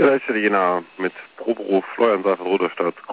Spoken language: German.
Ja, da ist ja die Jena mit Proberuf Fleuernsaat Rudolstadt.